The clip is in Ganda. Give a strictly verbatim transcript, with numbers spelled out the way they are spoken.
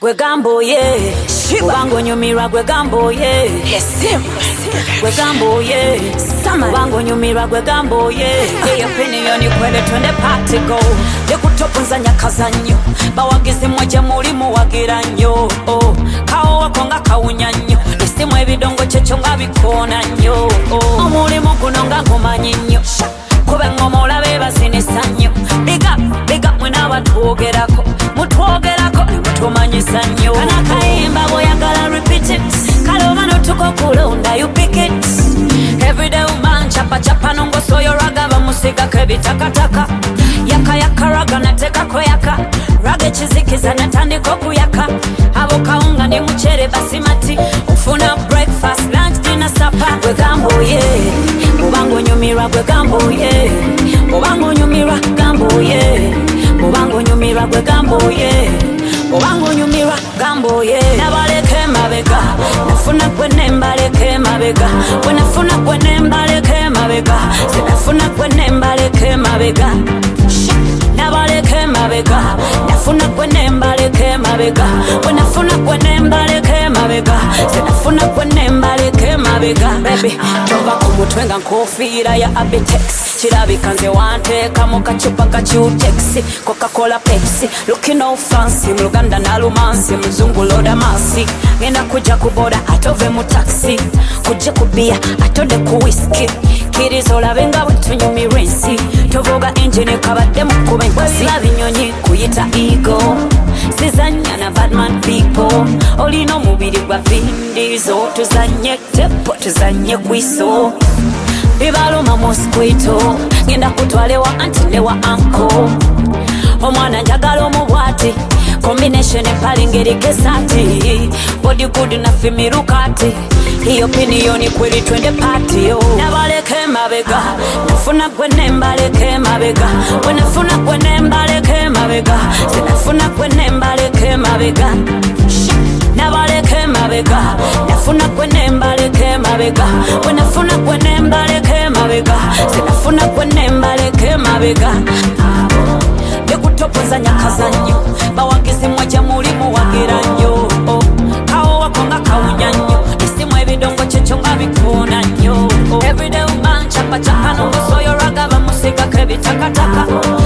gwe gambo ye bango nyumirwa gwe gambo ye gwe gambo ye bango nyumirwa gwe gambo ye ye opinion kwele twende party go ye kutopunza nyakazanyo bawagizi mwaje muri muwagira nnyo oh kawo wakonga kawunya nnyo isimu ebidongo checho ngabikona nnyo oh omulimo guno nga ngumanyi nnyo kube ngomola bebasinisa nnyo big up big up mwena batwogerako mutwogerako mutumanyisa nnyo kana kayimba boyagala repeat it kalobano tuko kulonda you pick it everyday man chapa chapa nongo soyo raga bamusiga kebitakataka yaka yaka raga nateka koyaka raga chizikiza natandiko kuyaka abo kaunga ni muchere basimati ufuna breakfast lunch dinner supper gwe gambo ye mubango nyumirwa gwe gambo ye mubango nyumirwa gambo ye mubango nyumirwa gwe gambo ye mubango nyumirwa gambo ye nabaleke mabega nafuna gwe nembaleke mabega we nafuna gwe nembaleke mabega sinafuna gwe nembaleke mabega nabaleke mabega nafuna gwe nembaleke mabega we nafuna gwe nembaleke mabega sinafuna gwe nembaleke mabega baby tova kumutwenga nkofira ya Abitex chirabika nze wanteka mu kacupa ka Q-Tex Coca-Cola Pepsi looking all fancy mluganda na lumansi mzungu loda masi ngenda kuja kuboda atove mu taxi kuje kubia atode ku whisky kirizola benga wetunyumi rensi tovoga engine kabadde mu kubenkasi labinyonyi kuyita ego sizanya na badman people olino mubiri gwa vindizo tuzanye tepo tuzanye kwiso bibaluma mosquito ngenda kutwalewa antilewa anko omwana njagala omubwati combination empalingeri kesati body good na fimirukati hiyo opinion kweli twende party yo nabaleke mabega nafuna gwe nembaleke mabega we nafuna gwe nembaleke mabega sinafuna gwe nembaleke mabega nabaleke mabega nafuna gwe nembaleke mabega we nafuna gwe nembaleke mabega sinafuna gwe nembaleke mabega bekutopoza nyakazanyo bawagizi mwaje muri muwagira nnyo oh kawo wakonga kawunya nnyo isimu ebidongo checho ngabikona nnyo everyday man chapa chapa nongo soyo raga bamusiga kebitakataka